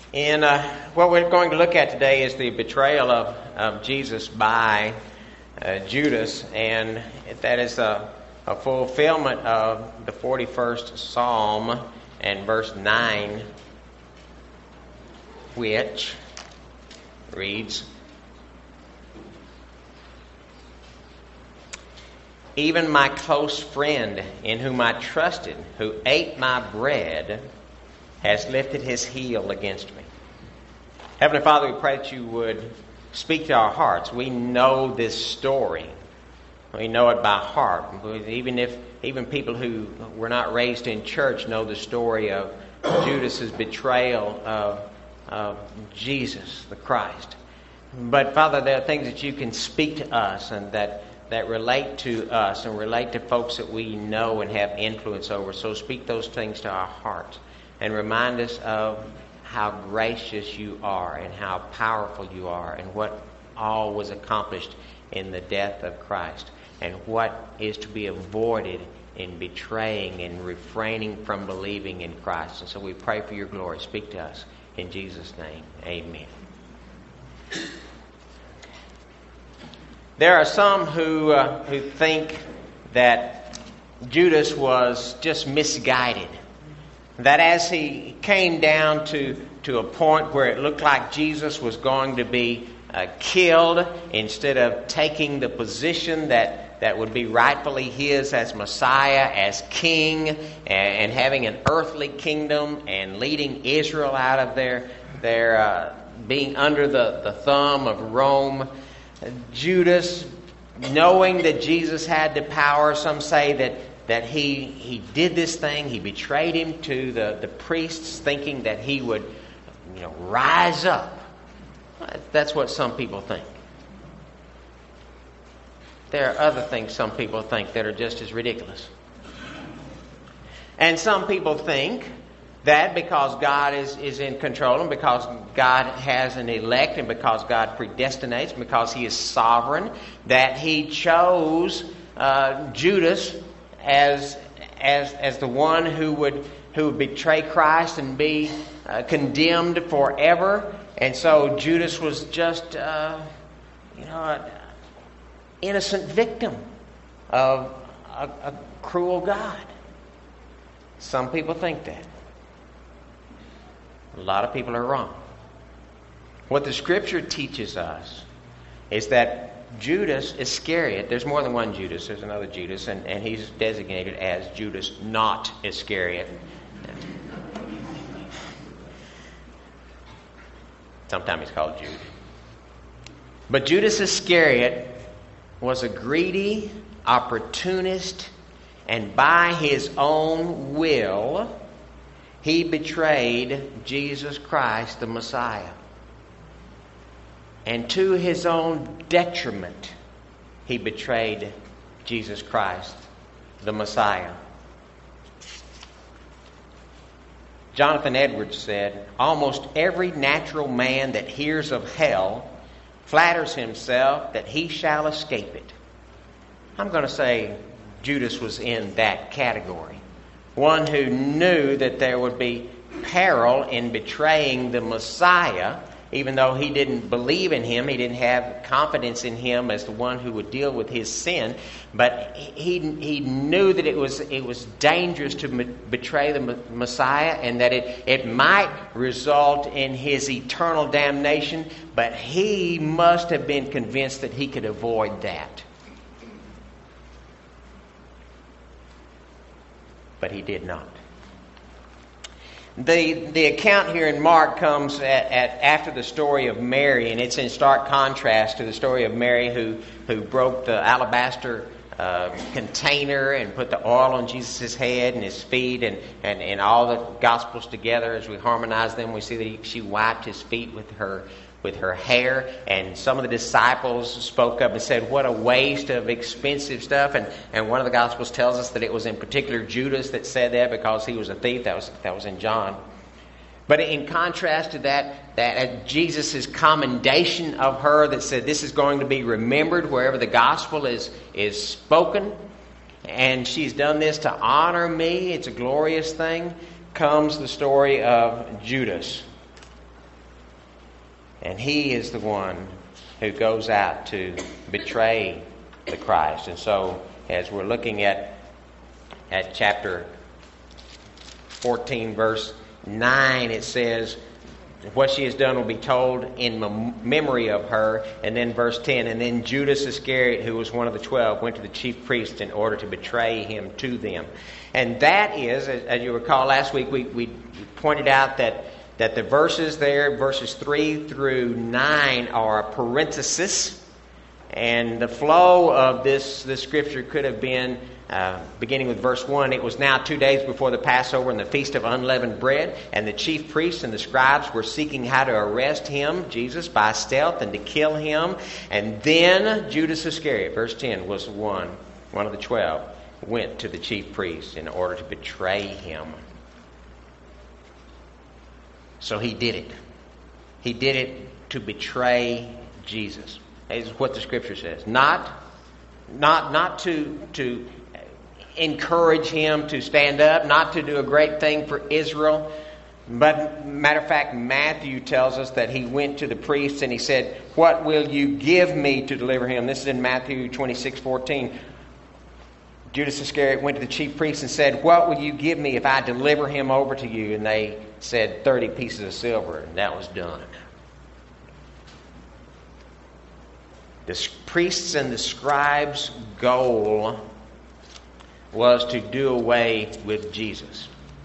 And what we're going to look at today is the betrayal of Jesus by Judas, and that is a fulfillment of the 41st Psalm and verse 9, which reads, "Even my close friend in whom I trusted, who ate my bread, has lifted his heel against me." Heavenly Father, we pray that you would speak to our hearts. We know this story. We know it by heart. Even people who were not raised in church know the story of Judas's betrayal of Jesus, the Christ. But Father, there are things that you can speak to us and that relate to us and relate to folks that we know and have influence over. So speak those things to our hearts and remind us of how gracious you are and how powerful you are and what all was accomplished in the death of Christ and what is to be avoided in betraying and refraining from believing in Christ. And so we pray for your glory. Speak to us. In Jesus' name, amen. There are some who think that Judas was just misguided. That as he came down to a point where it looked like Jesus was going to be killed, instead of taking the position that would be rightfully his as Messiah, as king, and having an earthly kingdom and leading Israel out of their being under the thumb of Rome, Judas, knowing that Jesus had the power, some say that he did this thing, he betrayed him to the priests, thinking that he would rise up. That's what some people think. There are other things some people think that are just as ridiculous. And some people think that because God is in control and because God has an elect and because God predestinates, because He is sovereign, that He chose Judas as the one who would betray Christ and be condemned forever. And so Judas was just an innocent victim of a cruel God. Some people think that. A lot of people are wrong. What the Scripture teaches us is that Judas Iscariot, there's more than one Judas, there's another Judas, and he's designated as Judas not Iscariot. Sometimes he's called Jude. But Judas Iscariot was a greedy opportunist, and by his own will, he betrayed Jesus Christ, the Messiah. And to his own detriment, he betrayed Jesus Christ, the Messiah. Jonathan Edwards said, "Almost every natural man that hears of hell flatters himself that he shall escape it." I'm going to say Judas was in that category. One who knew that there would be peril in betraying the Messiah, even though he didn't believe in him, he didn't have confidence in him as the one who would deal with his sin, but he knew that it was dangerous to betray the Messiah and that it might result in his eternal damnation, but he must have been convinced that he could avoid that. But he did not. The account here in Mark comes after the story of Mary, and it's in stark contrast to the story of Mary who broke the alabaster container and put the oil on Jesus' head and his feet, and all the Gospels together. As we harmonize them, we see that she wiped his feet with her hair, and some of the disciples spoke up and said, "What a waste of expensive stuff." And one of the Gospels tells us that it was in particular Judas that said that because he was a thief. That was in John. But in contrast to that Jesus' commendation of her that said this is going to be remembered wherever the gospel is spoken, and she's done this to honor me, it's a glorious thing, comes the story of Judas. And he is the one who goes out to betray the Christ. And so, as we're looking at chapter 14, verse 9, it says, what she has done will be told in memory of her. And then verse 10, and then Judas Iscariot, who was one of the 12, went to the chief priests in order to betray him to them. And that is, as you recall last week, we pointed out that the verses there, verses 3 through 9, are a parenthesis. And the flow of this scripture could have been, beginning with verse 1, it was now 2 days before the Passover and the Feast of Unleavened Bread, and the chief priests and the scribes were seeking how to arrest him, Jesus, by stealth and to kill him. And then Judas Iscariot, verse 10, was one of the 12, went to the chief priests in order to betray him. So he did it. He did it to betray Jesus. Is what the scripture says. Not to encourage him to stand up, not to do a great thing for Israel. But matter of fact, Matthew tells us that he went to the priests and he said, "What will you give me to deliver him?" This is in Matthew 26:14. Judas Iscariot went to the chief priests and said, "What will you give me if I deliver him over to you?" And they said 30 pieces of silver, and that was done. The priests and the scribes' goal was to do away with Jesus.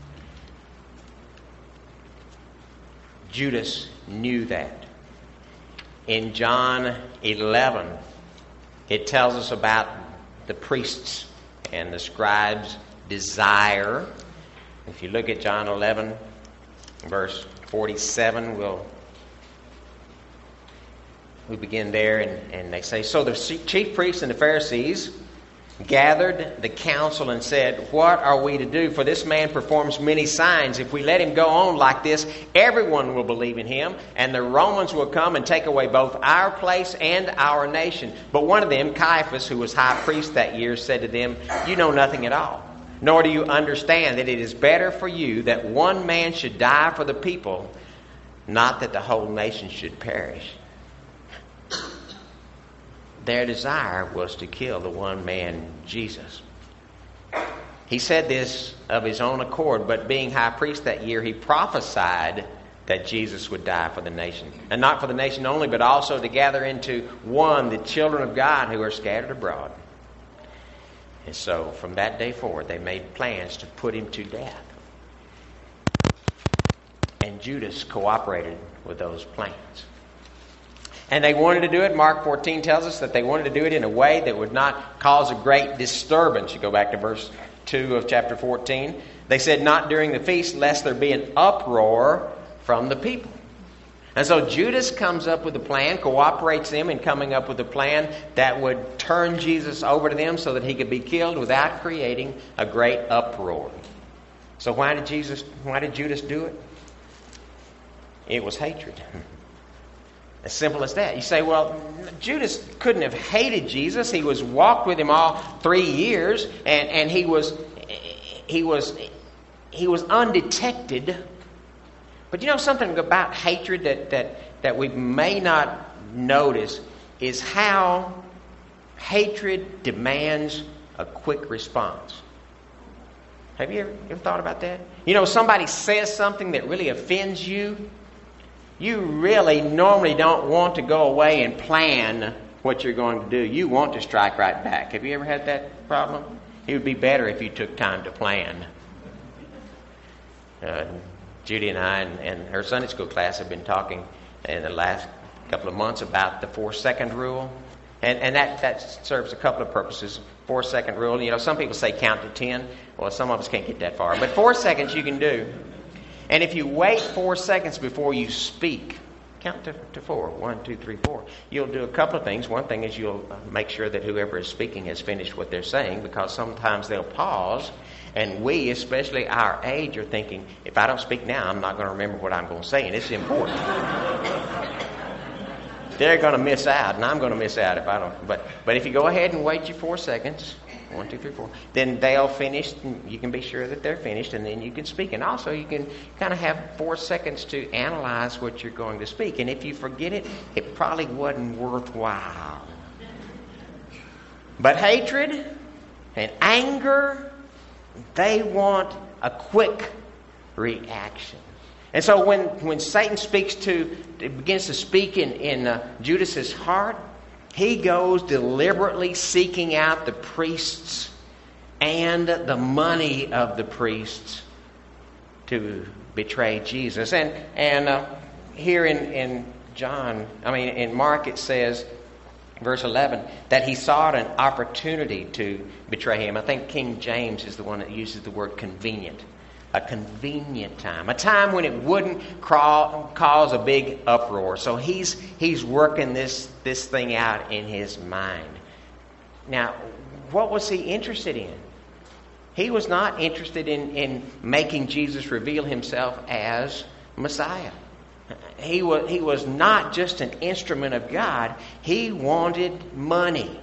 Judas knew that. In John 11, it tells us about the priests and the scribes' desire. If you look at John 11, verse 47, we begin there, and they say, "So the chief priests and the Pharisees gathered the council and said, 'What are we to do? For this man performs many signs. If we let him go on like this, everyone will believe in him, and the Romans will come and take away both our place and our nation.' But one of them, Caiaphas, who was high priest that year, said to them, 'You know nothing at all, nor do you understand that it is better for you that one man should die for the people, not that the whole nation should perish.'" Their desire was to kill the one man, Jesus. He said this of his own accord, but being high priest that year, he prophesied that Jesus would die for the nation. And not for the nation only, but also to gather into one the children of God who are scattered abroad. And so from that day forward, they made plans to put him to death. And Judas cooperated with those plans. And they wanted to do it. Mark 14 tells us that they wanted to do it in a way that would not cause a great disturbance. You go back to verse 2 of chapter 14. They said, "Not during the feast, lest there be an uproar from the people." And so Judas comes up with a plan, cooperates them in coming up with a plan that would turn Jesus over to them so that he could be killed without creating a great uproar. So why did Judas do it? It was hatred. As simple as that. You say, well, Judas couldn't have hated Jesus. He was walked with him all 3 years, and he was undetected. But you know something about hatred that we may not notice is how hatred demands a quick response. Have you ever thought about that? You know, somebody says something that really offends you. You really normally don't want to go away and plan what you're going to do. You want to strike right back. Have you ever had that problem? It would be better if you took time to plan. Judy and I and her Sunday school class have been talking in the last couple of months about the 4-second rule. And that serves a couple of purposes. 4-second rule. You know, some people say count to 10. Well, some of us can't get that far. But 4 seconds you can do. And if you wait 4 seconds before you speak, count to 4. 1, 2, 3, 4. You'll do a couple of things. One thing is you'll make sure that whoever is speaking has finished what they're saying, because sometimes they'll pause. And we, especially our age, are thinking, if I don't speak now, I'm not going to remember what I'm going to say. And it's important. They're going to miss out, and I'm going to miss out if I don't. But if you go ahead and wait your 4 seconds, 1, 2, 3, 4. Then they'll finish, and you can be sure that they're finished, and then you can speak. And also, you can kind of have 4 seconds to analyze what you're going to speak. And if you forget it, it probably wasn't worthwhile. But hatred and anger, they want a quick reaction. And so when Satan begins to speak in Judas's heart, he goes deliberately seeking out the priests and the money of the priests to betray Jesus. And here in Mark it says, verse 11, that he sought an opportunity to betray him. I think King James is the one that uses the word convenient. A convenient time. A time when it wouldn't cause a big uproar. So he's working this thing out in his mind. Now, what was he interested in? He was not interested in making Jesus reveal himself as Messiah. He was not just an instrument of God. He wanted money.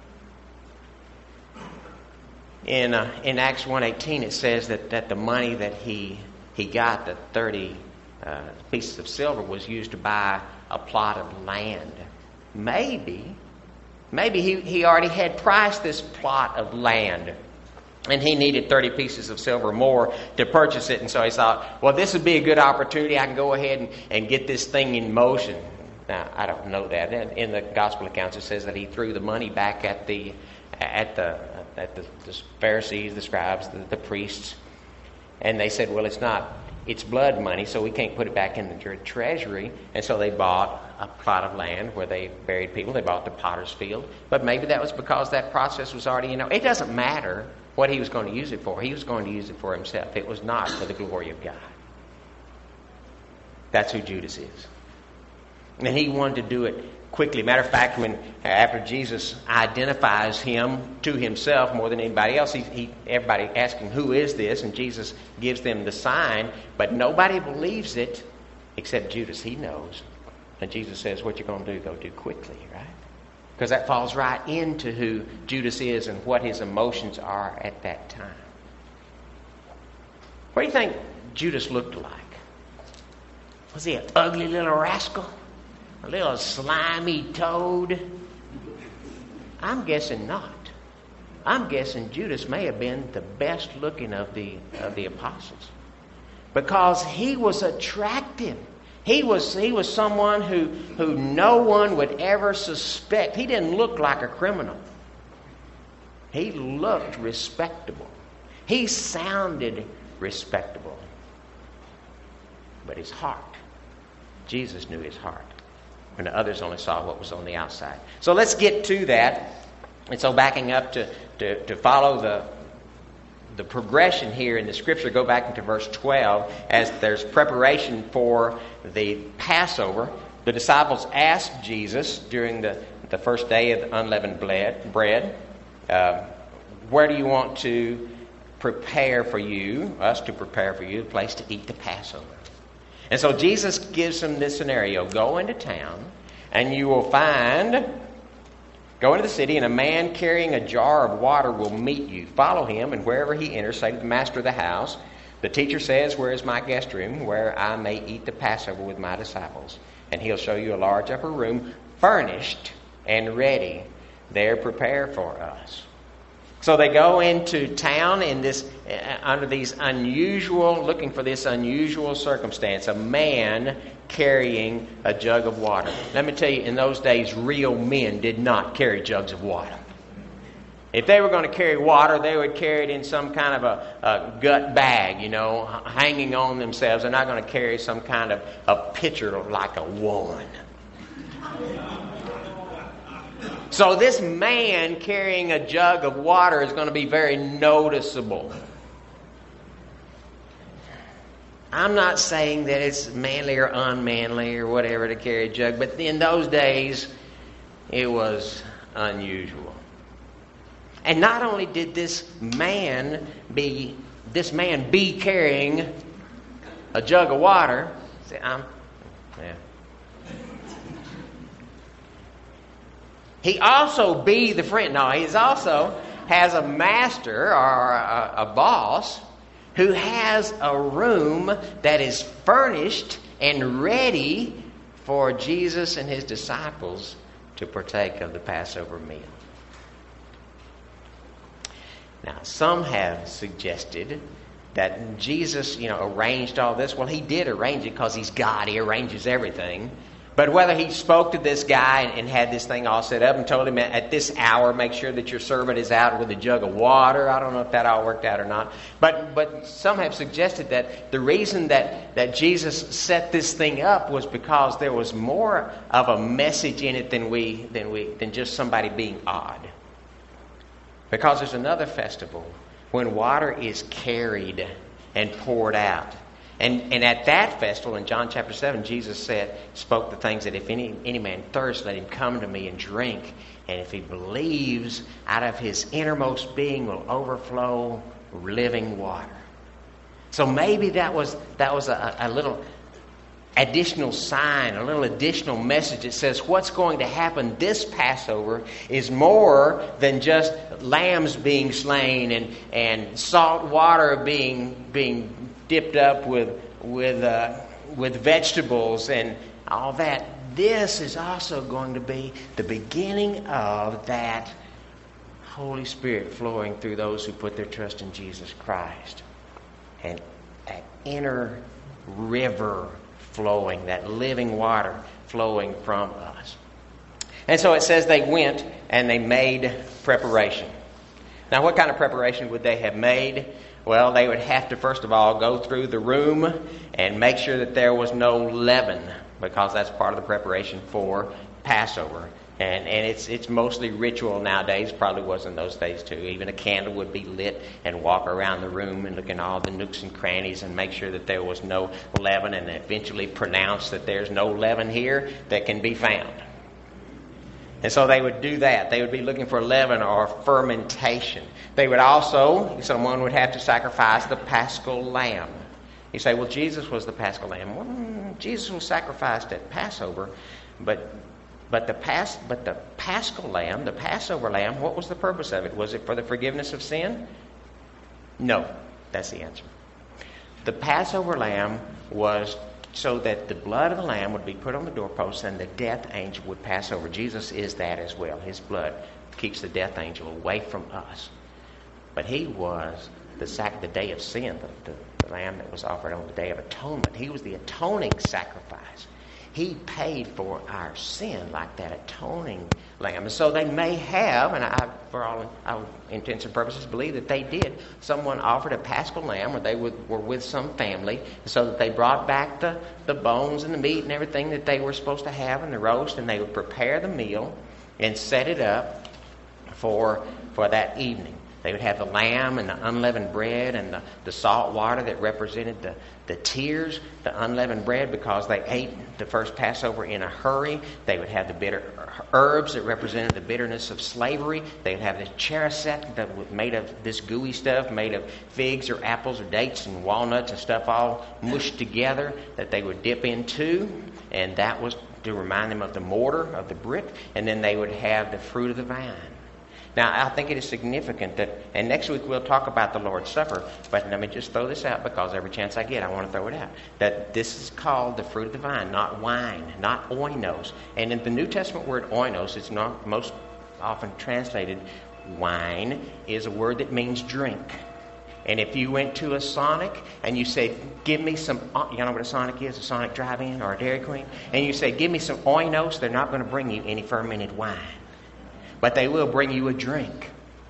In Acts 1:18 it says that the money that he got, the 30 pieces of silver, was used to buy a plot of land. Maybe he already had priced this plot of land, and he needed 30 pieces of silver more to purchase it. And so he thought, well, this would be a good opportunity. I can go ahead and get this thing in motion. Now, I don't know that. In the gospel accounts it says that he threw the money back at the Pharisees, the scribes, the priests, and they said, well, it's blood money, so we can't put it back in the treasury. And so they bought a plot of land where they buried people. They bought the potter's field. But maybe that was because that process was already, it doesn't matter what he was going to use it for. He was going to use it for himself. It was not for the glory of God. That's who Judas is. And he wanted to do it quickly. Matter of fact, after Jesus identifies him to himself more than anybody else, everybody asks him, who is this? And Jesus gives them the sign, but nobody believes it except Judas. He knows. And Jesus says, what you're going to do, go do quickly, right? Because that falls right into who Judas is and what his emotions are at that time. What do you think Judas looked like? Was he an ugly little rascal? A little slimy toad? I'm guessing not. I'm guessing Judas may have been the best looking of the apostles, because he was attractive. He was someone who no one would ever suspect. He didn't look like a criminal. He looked respectable. He sounded respectable. But his heart, Jesus knew his heart, when the others only saw what was on the outside. So let's get to that. And so backing up to follow the progression here in the Scripture, go back into verse 12, as there's preparation for the Passover. The disciples asked Jesus during the first day of the unleavened bread, where do you want to prepare for you, us to prepare for you, a place to eat the Passover? And so Jesus gives them this scenario. Go into town, and you will go into the city, and a man carrying a jar of water will meet you. Follow him, and wherever he enters, say to the master of the house, the teacher says, where is my guest room, where I may eat the Passover with my disciples? And he'll show you a large upper room, furnished and ready. There prepare for us. So they go into town in looking for this unusual circumstance, a man carrying a jug of water. Let me tell you, in those days, real men did not carry jugs of water. If they were going to carry water, they would carry it in some kind of a gut bag, hanging on themselves. They're not going to carry some kind of a pitcher like a woman. So this man carrying a jug of water is going to be very noticeable. I'm not saying that it's manly or unmanly or whatever to carry a jug, but in those days, it was unusual. And not only did this man be carrying a jug of water. He also be the friend. No, he's also has a master or a boss who has a room that is furnished and ready for Jesus and his disciples to partake of the Passover meal. Now, some have suggested that Jesus, arranged all this. Well, he did arrange it because he's God. He arranges everything. But whether he spoke to this guy and had this thing all set up and told him at this hour, make sure that your servant is out with a jug of water. I don't know if that all worked out or not. But some have suggested that the reason that Jesus set this thing up was because there was more of a message in it than just somebody being odd. Because there's another festival when water is carried and poured out. And at that festival, in John chapter 7, Jesus spoke the things that if any man thirst, let him come to me and drink. And if he believes, out of his innermost being will overflow living water. So maybe that was a little additional sign, a little additional message that says what's going to happen this Passover is more than just lambs being slain and salt water being dipped up with vegetables and all that. This is also going to be the beginning of that Holy Spirit flowing through those who put their trust in Jesus Christ. And that inner river flowing, that living water flowing from us. And so it says they went and they made preparation. Now, what kind of preparation would they have made? Well, they would have to, first of all, go through the room and make sure that there was no leaven, because that's part of the preparation for Passover. And it's mostly ritual nowadays. Probably was in those days too. Even a candle would be lit and walk around the room and look in all the nooks and crannies and make sure that there was no leaven, and eventually pronounce that there's no leaven here that can be found. And so they would do that. They would be looking for leaven or fermentation. They would also, someone would have to sacrifice the Paschal lamb. You say, well, Jesus was the Paschal lamb. Well, Jesus was sacrificed at Passover, but the Paschal lamb, the Passover lamb, what was the purpose of it? Was it for the forgiveness of sin? No, that's the answer. The Passover lamb was so that the blood of the lamb would be put on the doorpost and the death angel would pass over. Jesus is that as well. His blood keeps the death angel away from us. But he was the day of sin, the lamb that was offered on the Day of Atonement. He was the atoning sacrifice. He paid for our sin like that atoning lamb. And so they may have, and I, for all intents and purposes, believe that they did. Someone offered a Paschal lamb, or they were with some family, so that they brought back the bones and the meat and everything that they were supposed to have in the roast, and they would prepare the meal and set it up for that evening. They would have the lamb and the unleavened bread and the salt water that represented the tears, the unleavened bread, because they ate the first Passover in a hurry. They would have the bitter herbs that represented the bitterness of slavery. They would have the charoset that was made of this gooey stuff, made of figs or apples or dates and walnuts and stuff all mushed together that they would dip into. And that was to remind them of the mortar, of the brick. And then they would have the fruit of the vine. Now, I think it is significant that, and next week we'll talk about the Lord's Supper, but let me just throw this out because every chance I get, I want to throw it out. That this is called the fruit of the vine, not wine, not oinos. And in the New Testament word oinos, it's not most often translated wine, is a word that means drink. And if you went to a Sonic and you said, give me some, you know what a Sonic is, a Sonic drive-in or a Dairy Queen, and you say, give me some oinos, they're not going to bring you any fermented wine. But they will bring you a drink.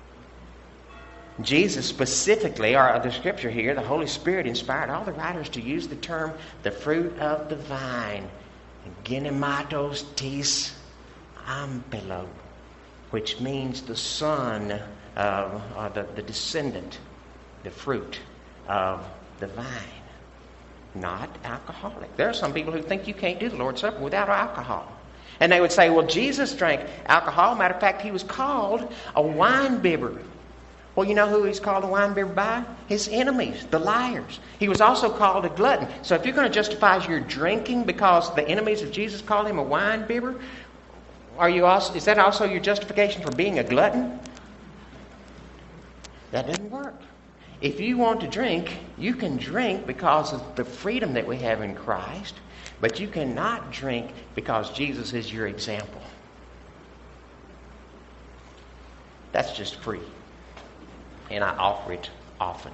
Jesus specifically, or the scripture here, the Holy Spirit inspired all the writers to use the term the fruit of the vine, genematos tis ampelo, which means the son of, or the descendant, the fruit of the vine. Not alcoholic. There are some people who think you can't do the Lord's Supper without alcohol. And they would say, well, Jesus drank alcohol. Matter of fact, he was called a wine bibber. Well, you know who he's called a wine bibber by? His enemies, the liars. He was also called a glutton. So if you're going to justify your drinking because the enemies of Jesus called him a wine bibber, is that also your justification for being a glutton? That doesn't work. If you want to drink, you can drink because of the freedom that we have in Christ, but you cannot drink because Jesus is your example. That's just free. And I offer it often.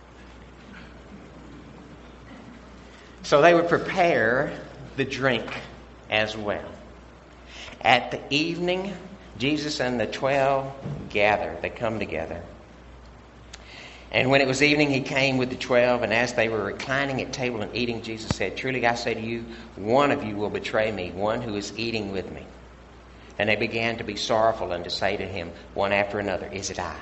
So they would prepare the drink as well. At the evening, Jesus and the 12 gather. They come together. And when it was evening, he came with the 12, and as they were reclining at table and eating, Jesus said, "Truly I say to you, one of you will betray me, one who is eating with me." And they began to be sorrowful and to say to him, one after another, "Is it I?"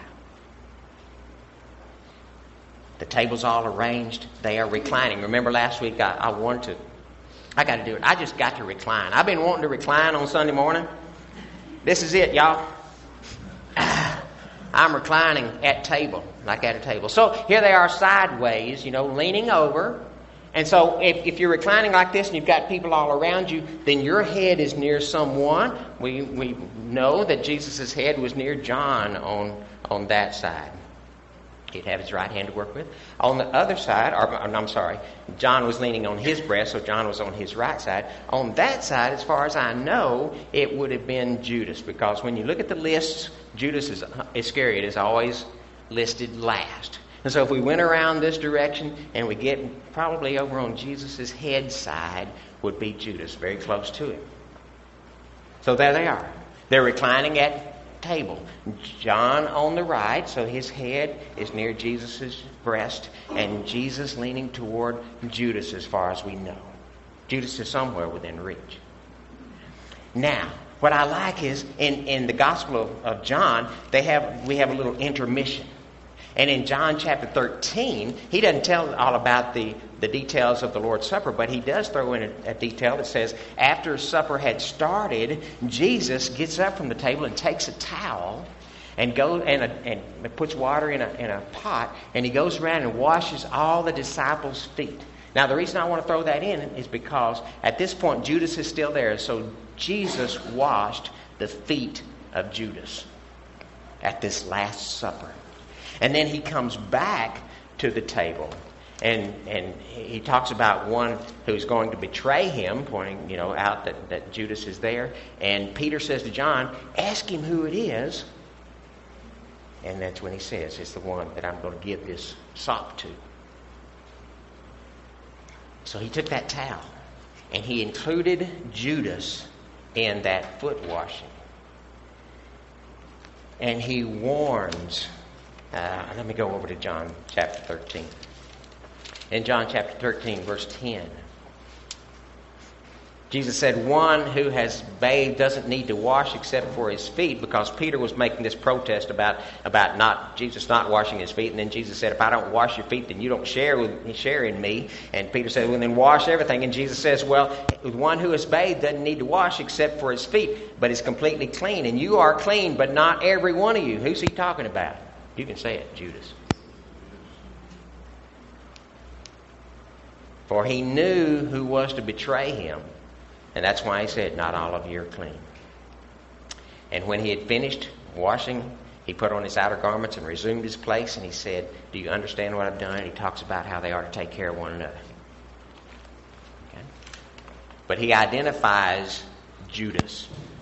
The table's all arranged. They are reclining. Remember last week I got to do it. I just got to recline. I've been wanting to recline on Sunday morning. This is it, y'all. I'm reclining at table, like at a table. So here they are sideways, leaning over. And so if you're reclining like this and you've got people all around you, then your head is near someone. We know that Jesus' head was near John on that side. He'd have his right hand to work with. On the other side, John was leaning on his breast, so John was on his right side. On that side, as far as I know, it would have been Judas, because when you look at the lists, Judas Iscariot is always listed last. And so if we went around this direction and we get probably over on Jesus' head side, would be Judas, very close to him. So there they are. They're reclining at table. John on the right, so his head is near Jesus' breast, and Jesus leaning toward Judas as far as we know. Judas is somewhere within reach. Now, what I like is in the Gospel of John, we have a little intermission. And in John chapter 13, he doesn't tell all about the details of the Lord's Supper, but he does throw in a detail that says, after supper had started, Jesus gets up from the table and takes a towel and goes and puts water in a pot, and he goes around and washes all the disciples' feet. Now, the reason I want to throw that in is because at this point, Judas is still there, so Jesus washed the feet of Judas at this Last Supper. And then he comes back to the table, and he talks about one who's going to betray him, pointing out that Judas is there. And Peter says to John, "Ask him who it is." And that's when he says, "It's the one that I'm going to give this sop to." So he took that towel, and he included Judas in that foot washing. And he warns. Let me go over to John chapter 13. In John chapter 13, verse 10, Jesus said, "One who has bathed doesn't need to wash except for his feet," because Peter was making this protest about Jesus not washing his feet. And then Jesus said, "If I don't wash your feet, then you don't share in me." And Peter said, "Well, then wash everything." And Jesus says, "Well, one who is bathed doesn't need to wash except for his feet, but is completely clean. And you are clean, but not every one of you." Who's he talking about? You can say it, Judas. For he knew who was to betray him, and that's why he said, "Not all of you are clean." And when he had finished washing, he put on his outer garments and resumed his place, and he said, "Do you understand what I've done?" And he talks about how they are to take care of one another. Okay? But he identifies Judas,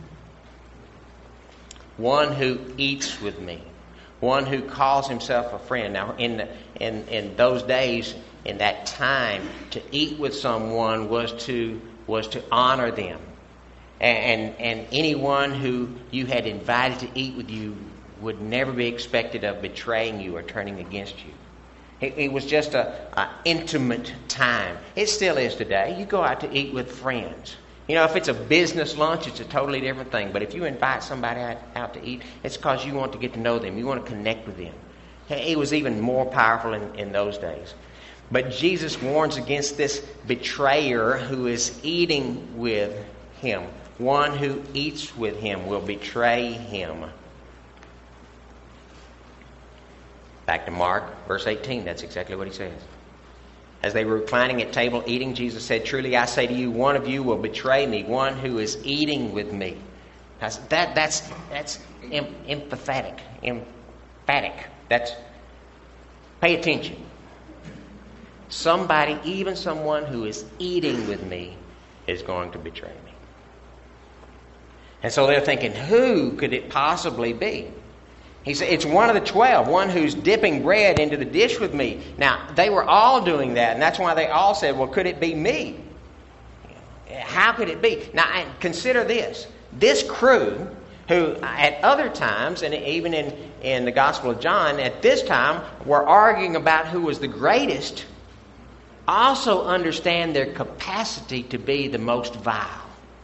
one who eats with me, one who calls himself a friend. Now, in those days, in that time, to eat with someone was to honor them, and anyone who you had invited to eat with you would never be expected of betraying you or turning against you. It was just an intimate time. It still is today. You go out to eat with friends. If it's a business lunch, it's a totally different thing. But if you invite somebody out to eat, it's because you want to get to know them. You want to connect with them. It was even more powerful in those days. But Jesus warns against this betrayer who is eating with him. One who eats with him will betray him. Back to Mark, verse 18. That's exactly what he says. As they were reclining at table eating, Jesus said, "Truly I say to you, one of you will betray me, one who is eating with me." That's emphatic. Emphatic. Pay attention. Somebody, even someone who is eating with me, is going to betray me. And so they're thinking, who could it possibly be? He said, it's one of the 12, one who's dipping bread into the dish with me. Now, they were all doing that, and that's why they all said, well, could it be me? How could it be? Now, consider this. This crew, who at other times, and even in the Gospel of John, at this time, were arguing about who was the greatest, also understand their capacity to be the most vile.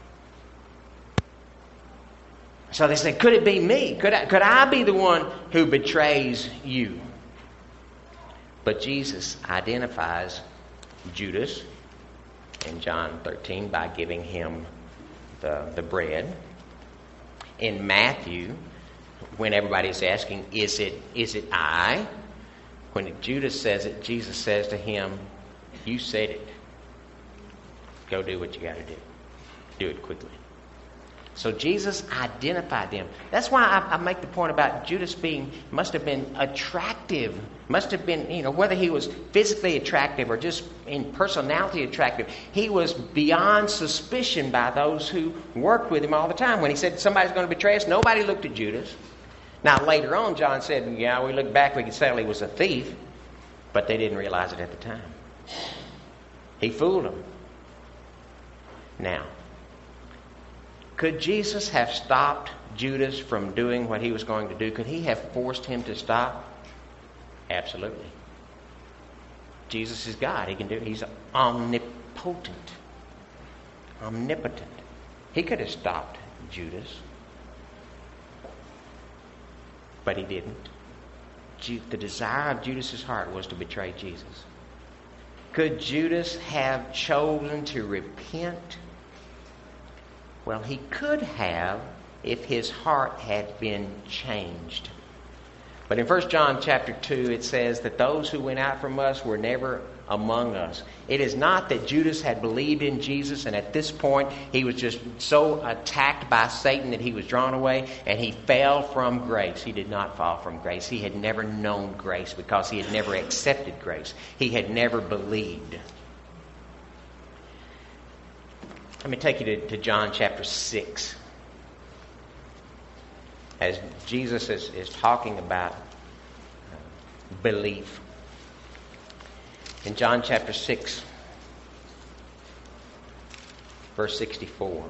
So they said, could it be me? Could I be the one who betrays you? But Jesus identifies Judas in John 13 by giving him the bread. In Matthew, when everybody's asking, is it I? When Judas says it, Jesus says to him, you said it. Go do what you got to do. Do it quickly. So Jesus identified them. That's why I make the point about Judas must have been attractive. Must have been, whether he was physically attractive or just in personality attractive. He was beyond suspicion by those who worked with him all the time. When he said somebody's going to betray us, nobody looked at Judas. Now later on, John said, yeah, we look back, we can say he was a thief. But they didn't realize it at the time. He fooled them. Now, could Jesus have stopped Judas from doing what he was going to do? Could he have forced him to stop? Absolutely. Jesus is God. He can do it. He's omnipotent. Omnipotent. He could have stopped Judas. But he didn't. The desire of Judas's heart was to betray Jesus. Could Judas have chosen to repent? Well, he could have if his heart had been changed. But in 1 John chapter 2, it says that those who went out from us were never among us. It is not that Judas had believed in Jesus and at this point he was just so attacked by Satan that he was drawn away and he fell from grace. He did not fall from grace. He had never known grace because he had never accepted grace. He had never believed. Let me take you to John chapter 6. As Jesus is talking about belief. In John chapter 6, verse 64.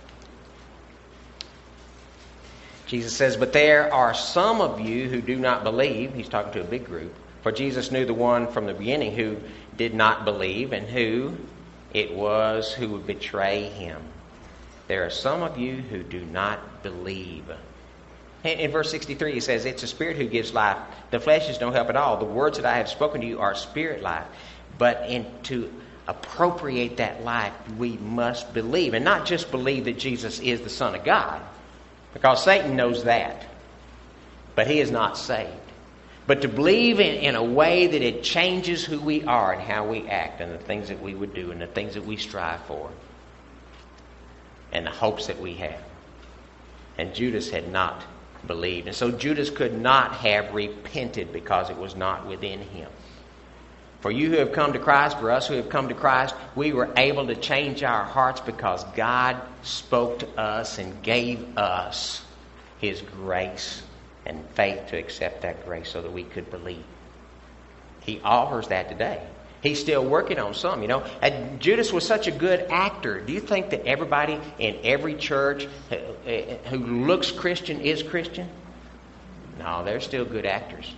Jesus says, but there are some of you who do not believe. He's talking to a big group. For Jesus knew the one from the beginning who did not believe and who it was who would betray him. There are some of you who do not believe. In verse 63 he says, it's a spirit who gives life. The flesh is no help at all. The words that I have spoken to you are spirit life. But to appropriate that life, we must believe. And not just believe that Jesus is the Son of God. Because Satan knows that. But he is not saved. But to believe in a way that it changes who we are and how we act and the things that we would do and the things that we strive for and the hopes that we have. And Judas had not believed. And so Judas could not have repented because it was not within him. For you who have come to Christ, for us who have come to Christ, we were able to change our hearts because God spoke to us and gave us His grace and faith to accept that grace so that we could believe. He offers that today. He's still working on some, And Judas was such a good actor. Do you think that everybody in every church who looks Christian is Christian? No, they're still good actors.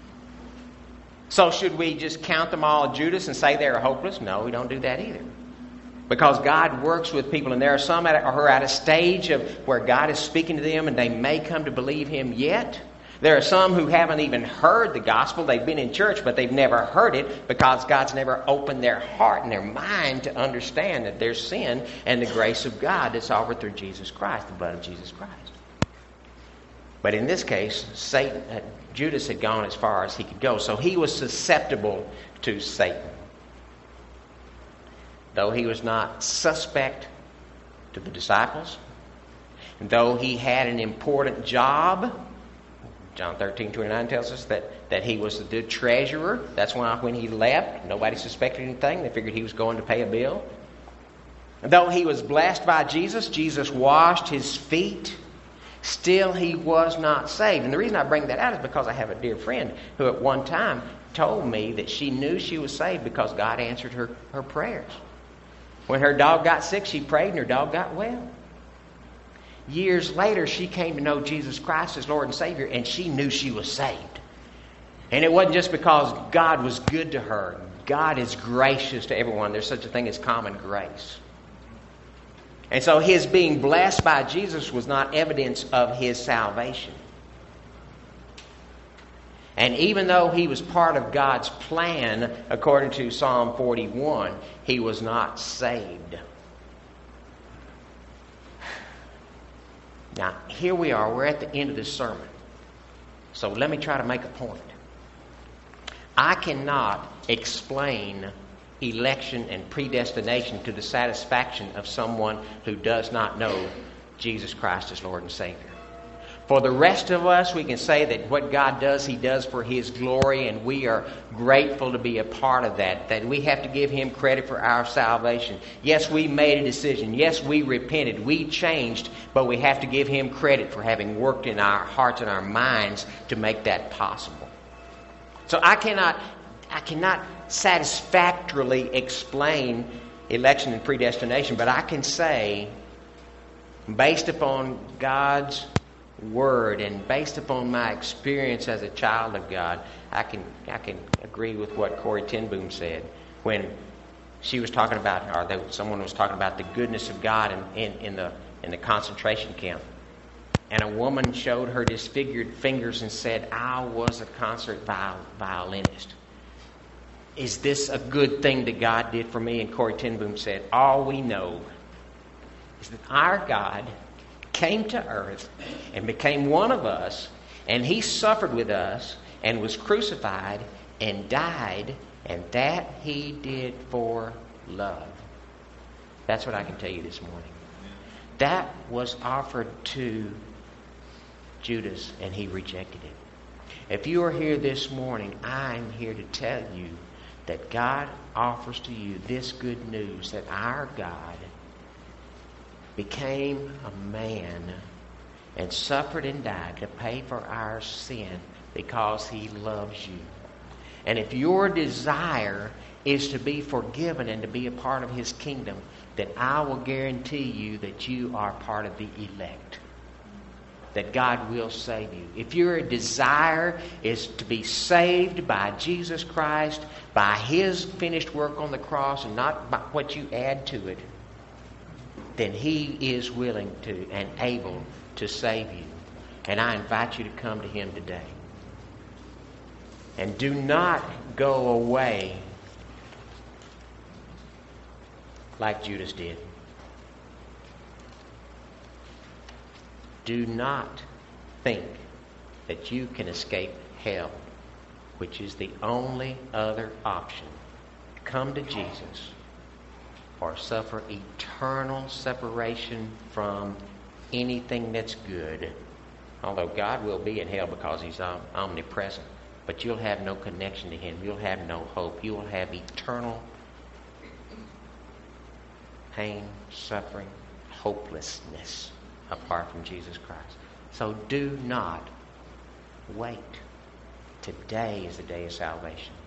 So should we just count them all Judas and say they're hopeless? No, we don't do that either. Because God works with people, and there are some who are at a stage of where God is speaking to them and they may come to believe Him yet. There are some who haven't even heard the gospel. They've been in church, but they've never heard it because God's never opened their heart and their mind to understand that there's sin and the grace of God that's offered through Jesus Christ, the blood of Jesus Christ. But in this case, Judas had gone as far as he could go, so he was susceptible to Satan. Though he was not suspect to the disciples, and though he had an important job, John 13:29 tells us that he was the treasurer. That's why when he left, nobody suspected anything. They figured he was going to pay a bill. Though he was blessed by Jesus, Jesus washed his feet, still he was not saved. And the reason I bring that out is because I have a dear friend who at one time told me that she knew she was saved because God answered her prayers. When her dog got sick, she prayed and her dog got well. Years later, she came to know Jesus Christ as Lord and Savior, and she knew she was saved. And it wasn't just because God was good to her. God is gracious to everyone. There's such a thing as common grace. And so his being blessed by Jesus was not evidence of his salvation. And even though he was part of God's plan, according to Psalm 41, he was not saved. Now, here we are. We're at the end of this sermon. So let me try to make a point. I cannot explain election and predestination to the satisfaction of someone who does not know Jesus Christ as Lord and Savior. For the rest of us, we can say that what God does, He does for His glory, and we are grateful to be a part of that. That we have to give Him credit for our salvation. Yes, we made a decision. Yes, we repented. We changed, but we have to give Him credit for having worked in our hearts and our minds to make that possible. So I cannot satisfactorily explain election and predestination, but I can say, based upon God's Word and based upon my experience as a child of God, I can agree with what Corrie ten Boom said when she was talking about, or someone was talking about the goodness of God in the concentration camp. And a woman showed her disfigured fingers and said, "I was a concert violinist. Is this a good thing that God did for me?" And Corrie ten Boom said, "All we know is that our God came to earth and became one of us, and He suffered with us and was crucified and died, and that He did for love." That's what I can tell you this morning. That was offered to Judas, and he rejected it. If you are here this morning, I'm here to tell you that God offers to you this good news, that our God became a man and suffered and died to pay for our sin because He loves you. And if your desire is to be forgiven and to be a part of His kingdom, then I will guarantee you that you are part of the elect, that God will save you. If your desire is to be saved by Jesus Christ, by His finished work on the cross and not by what you add to it, then He is willing to and able to save you. And I invite you to come to Him today. And do not go away like Judas did. Do not think that you can escape hell, which is the only other option. Come to Jesus or suffer eternal separation from anything that's good. Although God will be in hell because He's omnipresent. But you'll have no connection to Him. You'll have no hope. You will have eternal pain, suffering, hopelessness apart from Jesus Christ. So do not wait. Today is the day of salvation.